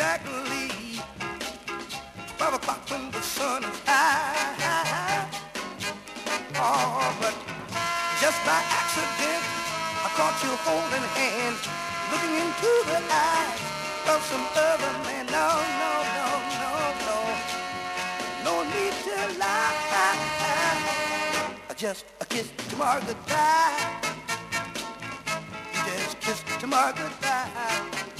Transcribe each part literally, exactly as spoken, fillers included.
exactly twelve o'clock when the sun is high. Oh, but just by accident, I caught you holding hands, looking into the eyes of some other man. No, no, no, no, no. No need to lie. Just a kiss tomorrow goodbye. Just kiss tomorrow goodbye.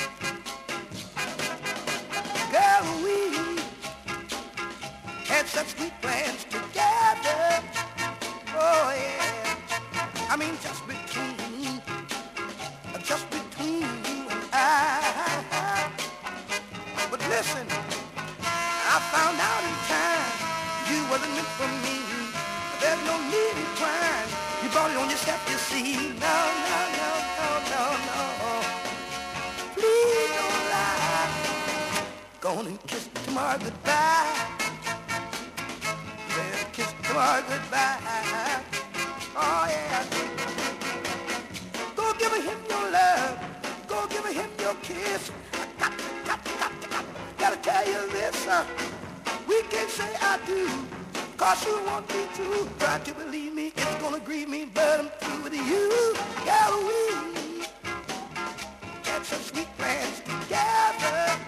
Girl, we had such sweet plans together. Oh yeah. I mean just between, just between you and I. But listen, I found out in time you wasn't meant for me. There's no need in crying. You brought it on yourself, you see. No, no, no, no, no, no. Please don't lie. Go on and kiss tomorrow goodbye. Better kiss tomorrow goodbye. Oh, yeah. Go give him your love. Go give him your kiss. I got, got, got, got, gotta tell you this. Uh, we can't say I do. Cause you want me to. Try to believe me, it's gonna grieve me, but I'm through with you. Yeah, we had some sweet plans together.